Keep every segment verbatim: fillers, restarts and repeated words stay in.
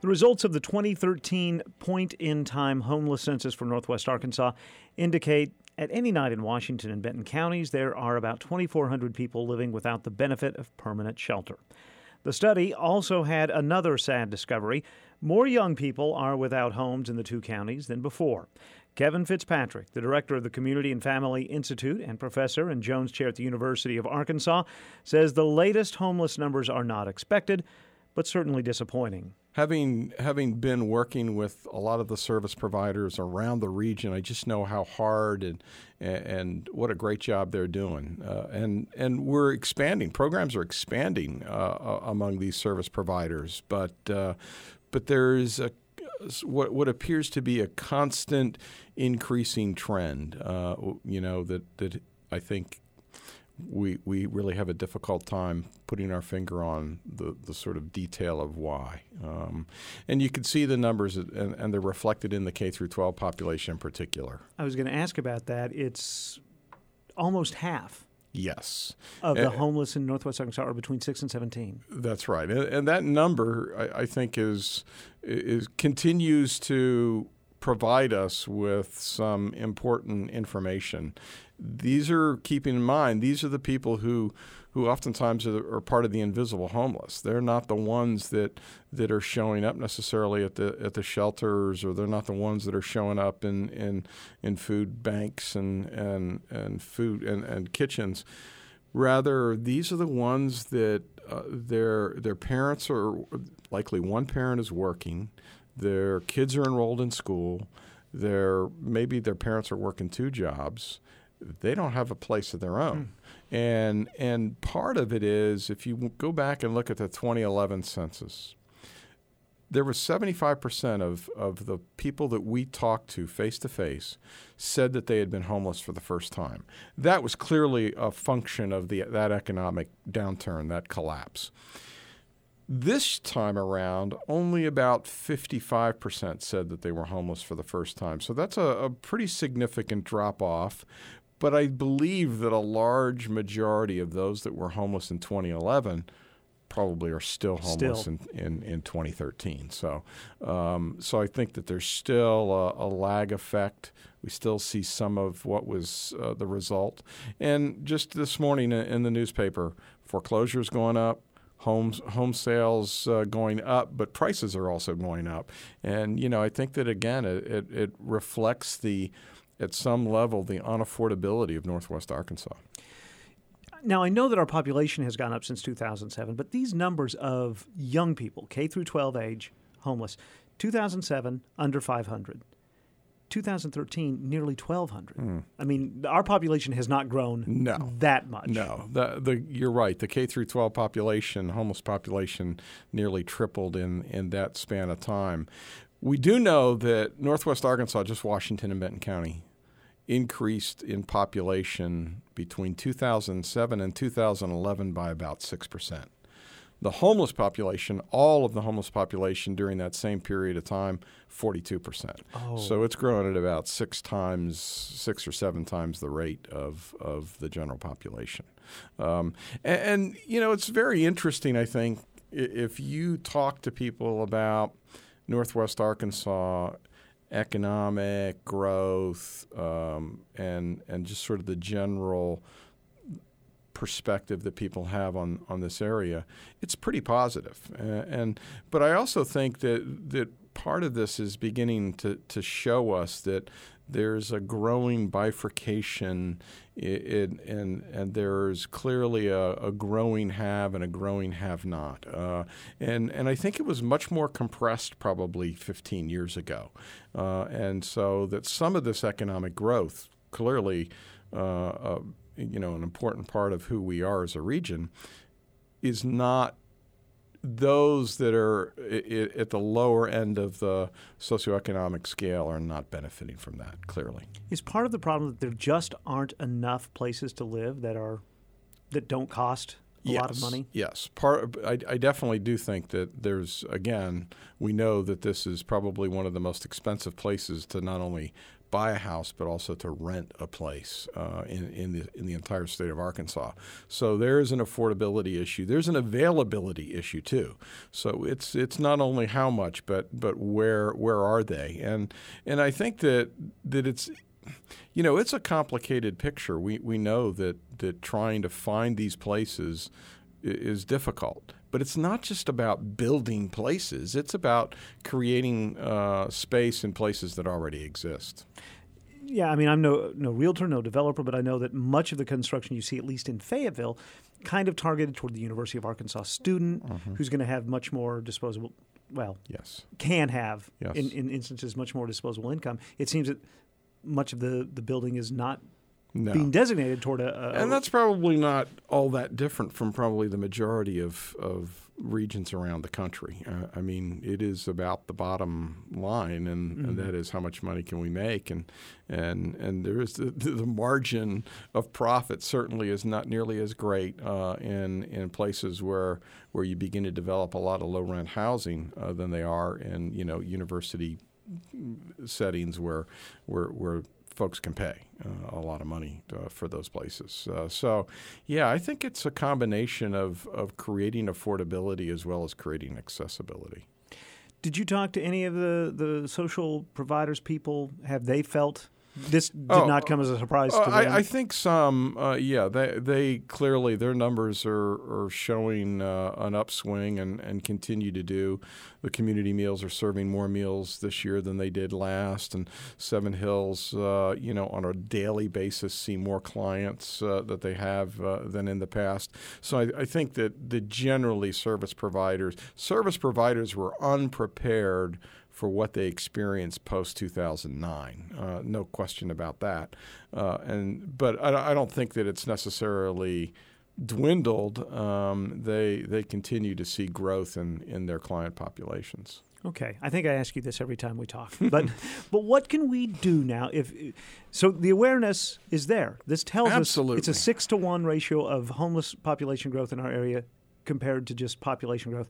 The results of the twenty thirteen point-in-time homeless census for Northwest Arkansas indicate at any night in Washington and Benton counties, there are about twenty-four hundred people living without the benefit of permanent shelter. The study also had another sad discovery. More young people are without homes in the two counties than before. Kevin Fitzpatrick, the director of the Community and Family Institute and professor and Jones Chair at the University of Arkansas, says the latest homeless numbers are not expected, but certainly disappointing. Having having been working with a lot of the service providers around the region, I just know how hard and and what a great job they're doing. Uh, and and we're expanding. Programs are expanding uh, among these service providers, but uh, but there's a what what appears to be a constant increasing trend. Uh, you know that that I think. We we really have a difficult time putting our finger on the, the sort of detail of why. Um, and you can see the numbers, and, and they're reflected in the K through twelve population in particular. I was going to ask about that. It's almost half. Yes. Of the and, homeless in Northwest Arkansas are between six and seventeen. That's right. And, and that number, I, I think, is is continues to provide us with some important information. These are, keeping in mind, these are the people who who oftentimes are, are part of the invisible homeless. They're not the ones that that are showing up necessarily at the at the shelters, or they're not the ones that are showing up in in, in food banks and and, and food and, and kitchens. Rather, these are the ones that uh, their their parents are, likely one parent is working, their kids are enrolled in school, their maybe their parents are working two jobs. They don't have a place of their own. Mm. And and part of it is, if you go back and look at the twenty eleven census, there was seventy-five percent of, of the people that we talked to face-to-face said that they had been homeless for the first time. That was clearly a function of the that economic downturn, that collapse. This time around, only about fifty-five percent said that they were homeless for the first time. So that's a, a pretty significant drop-off. But I believe that a large majority of those that were homeless in twenty eleven probably are still homeless still. In, in, in twenty thirteen. So um, so I think that there's still a, a lag effect. We still see some of what was uh, the result. And just this morning in the newspaper, foreclosures going up, homes home sales uh, going up, but prices are also going up. And, you know, I think that, again, it, it, it reflects the at some level, the unaffordability of Northwest Arkansas. Now, I know that our population has gone up since two thousand seven, but these numbers of young people, K through twelve age, homeless, two thousand seven, under five hundred. two thousand thirteen, nearly twelve hundred. Mm. I mean, our population has not grown no. that much. No, the, the, you're right. The K through twelve population, homeless population, nearly tripled in, in that span of time. We do know that Northwest Arkansas, just Washington and Benton County, increased in population between two thousand seven and two thousand eleven by about six percent. The homeless population, all of the homeless population during that same period of time, forty-two percent. Oh. So it's grown at about six times, six or seven times the rate of, of the general population. Um, and, and, you know, it's very interesting, I think, if you talk to people about Northwest Arkansas economic growth um, and and just sort of the general perspective that people have on, on this area, it's pretty positive. Uh, and but I also think that that part of this is beginning to, to show us that there's a growing bifurcation in, and and there's clearly a, a growing have and a growing have not. Uh, and, and I think it was much more compressed probably fifteen years ago. Uh, and so that some of this economic growth, clearly uh, uh, you know, an important part of who we are as a region, is not those that are I- at the lower end of the socioeconomic scale are not benefiting from that, clearly. Is part of the problem that there just aren't enough places to live that are that don't cost a yes, lot of money? Yes. Part, I, I definitely do think that there's, again, we know that this is probably one of the most expensive places to not only buy a house, but also to rent a place uh, in, in, the, in the entire state of Arkansas. So there is an affordability issue. There's an availability issue, too. So it's it's not only how much, but but where where are they? And and I think that that it's you know it's a complicated picture. We we know that that trying to find these places is difficult. But it's not just about building places. It's about creating uh, space in places that already exist. Yeah, I mean, I'm no no realtor, no developer, but I know that much of the construction you see, at least in Fayetteville, kind of targeted toward the University of Arkansas student mm-hmm. who's going to have much more disposable, well, yes. can have, yes. in, in instances, much more disposable income. It seems that much of the, the building is not No. being designated toward a, a... And that's probably not all that different from probably the majority of, of regions around the country. Uh, I mean, it is about the bottom line, and, mm-hmm. and that is how much money can we make. And and and there is the, the margin of profit certainly is not nearly as great uh, in in places where where you begin to develop a lot of low-rent housing uh, than they are in, you know, university settings where where where folks can pay uh, a lot of money uh, for those places. Uh, so, yeah, I think it's a combination of, of creating affordability as well as creating accessibility. Did you talk to any of the, the social providers, people? Have they felt this did oh, not come as a surprise uh, to them? I, I think some, uh, yeah, they they clearly, their numbers are, are showing uh, an upswing and, and continue to do. The community meals are serving more meals this year than they did last. And Seven Hills, uh, you know, on a daily basis see more clients uh, that they have uh, than in the past. So I, I think that the generally service providers, service providers were unprepared for what they experienced post two thousand nine. Uh, no question about that. Uh, and But I, I don't think that it's necessarily dwindled. Um, they they continue to see growth in, in their client populations. Okay. I think I ask you this every time we talk. But but what can we do now? If So the awareness is there. This tells Absolutely. us it's a six to one ratio of homeless population growth in our area compared to just population growth.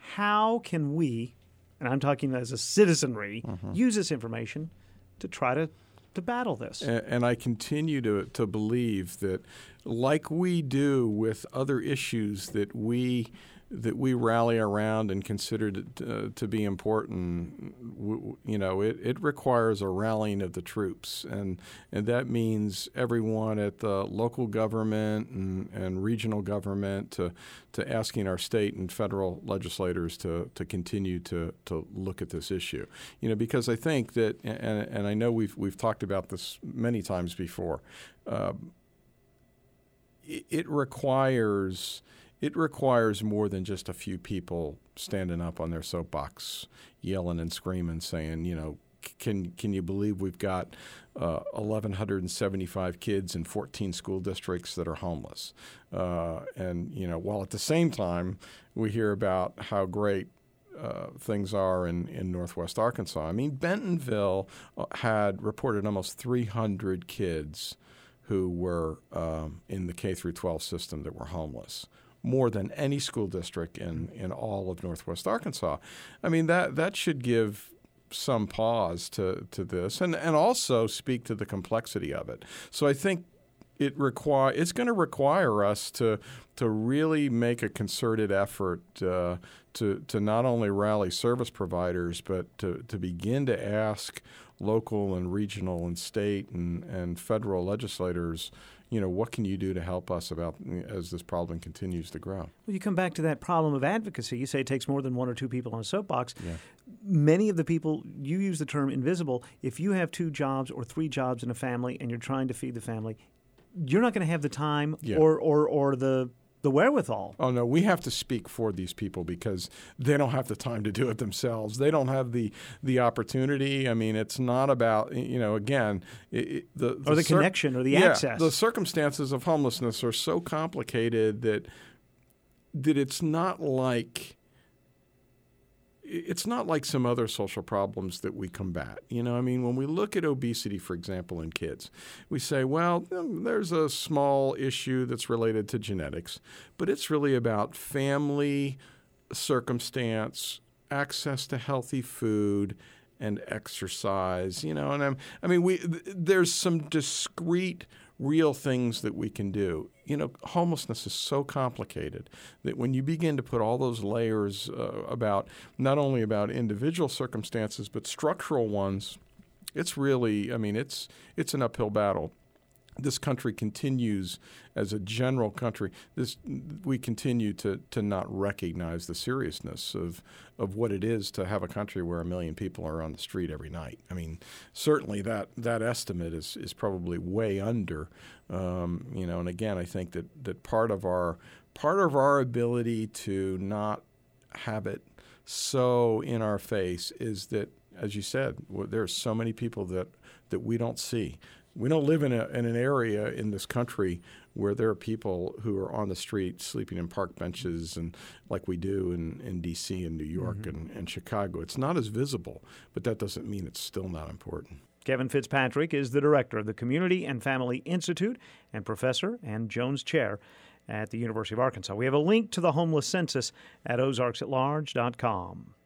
How can we, and I'm talking as a citizenry, mm-hmm. use this information to try to, to battle this? And, and I continue to, to believe that, like we do with other issues that we that we rally around and consider to, uh, to be important, w- you know, it, it requires a rallying of the troops. And and that means everyone at the local government and, and regional government to to asking our state and federal legislators to, to continue to, to look at this issue. You know, because I think that, and, and I know we've we've talked about this many times before, uh, it, it requires... It requires more than just a few people standing up on their soapbox, yelling and screaming, saying, you know, can can you believe we've got uh, one thousand one hundred seventy-five kids in fourteen school districts that are homeless? Uh, and, you know, while at the same time we hear about how great uh, things are in, in Northwest Arkansas. I mean, Bentonville had reported almost three hundred kids who were um, in the K through twelve system that were homeless, more than any school district in, in all of Northwest Arkansas. I mean, that that should give some pause to, to this and, and also speak to the complexity of it. So I think it require it's going to require us to to really make a concerted effort uh, to to not only rally service providers, but to, to begin to ask local and regional and state and, and federal legislators, you know, what can you do to help us about as this problem continues to grow? Well, you come back to that problem of advocacy. You say it takes more than one or two people on a soapbox. Yeah. Many of the people, you use the term invisible. If you have two jobs or three jobs in a family and you're trying to feed the family, you're not going to have the time yeah. or, or, or the the wherewithal. Oh, no, we have to speak for these people because they don't have the time to do it themselves. They don't have the the opportunity. I mean, it's not about, you know, again, it, the, the Or the cir- connection or the yeah, access. The circumstances of homelessness are so complicated that that it's not like It's not like some other social problems that we combat. You know, I mean, when we look at obesity, for example, in kids, we say, well, there's a small issue that's related to genetics, but it's really about family, circumstance, access to healthy food, and exercise, you know, and I'm, I mean, we th- there's some discrete, real things that we can do. You know, homelessness is so complicated that when you begin to put all those layers uh, about not only about individual circumstances but structural ones, it's really, I mean, it's it's an uphill battle. This country continues, as a general country, this we continue to to not recognize the seriousness of of what it is to have a country where a million people are on the street every night. I mean, certainly that that estimate is is probably way under. Um, you know, and again, I think that that part of our part of our ability to not have it so in our face is that, as you said, there are so many people that that we don't see. We don't live in, a, in an area in this country where there are people who are on the street sleeping in park benches and like we do in, in D C and New York mm-hmm. and, and Chicago. It's not as visible, but that doesn't mean it's still not important. Kevin Fitzpatrick is the director of the Community and Family Institute and professor and Jones Chair at the University of Arkansas. We have a link to the homeless census at ozarks at large dot com.